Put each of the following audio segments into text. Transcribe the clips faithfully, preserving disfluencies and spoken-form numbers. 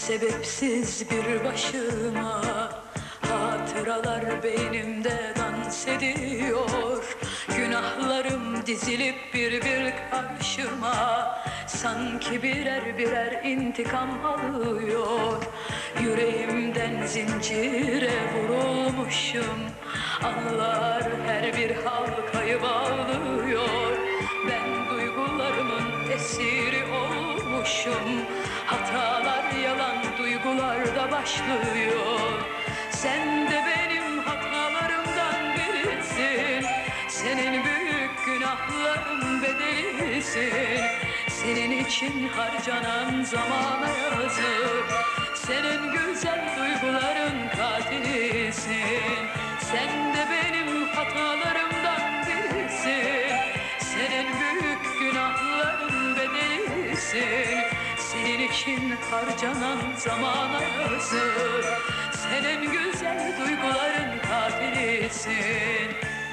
Sebepsiz bir başıma hatıralar beynimde dans ediyor. Günahlarım dizilip bir bir karşıma, sanki birer birer intikam alıyor. Yüreğimden zincire vurulmuşum, anılar her bir halkayı bağlıyor. Ben duygularımın esiri olmuşum, hatalar yalan duygularda başlıyor. Sen de benim hatalarımdan birisin, senin büyük günahların bedelisin. Senin için harcanan zamana yazık, senin güzel duyguların katilisin. Sen de benim hatalarımdan birisin, senin büyük günahların bedelisin. Senin için harcanan zamana yazık, senin güzel duyguların katilisin.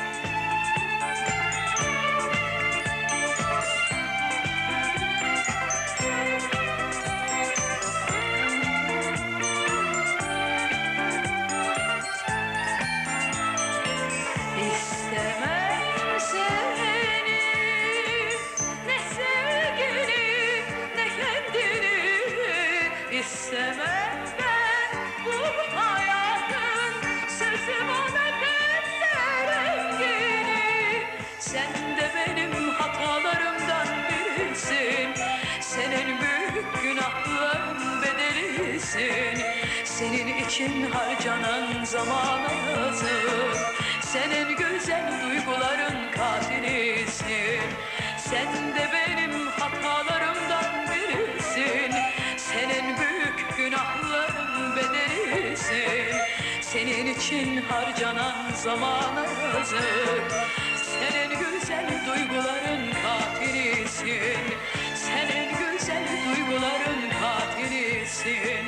İstemem seni, ne sevgini ne kendini. İstemem ben bu hayatın sözüm ona pembe rengini. Sen de benim hatalarımdan birisin, senin büyük günahların bedelisin. Senin için harcanan zamana yazık, senin güzel duyguların katilisin. Sen de benim hatalarımdan birisin, senin büyük günahların bedelisin. Senin için harcanan zamana yazık, senin güzel duyguların katilisin. Senin güzel duyguların katilisin.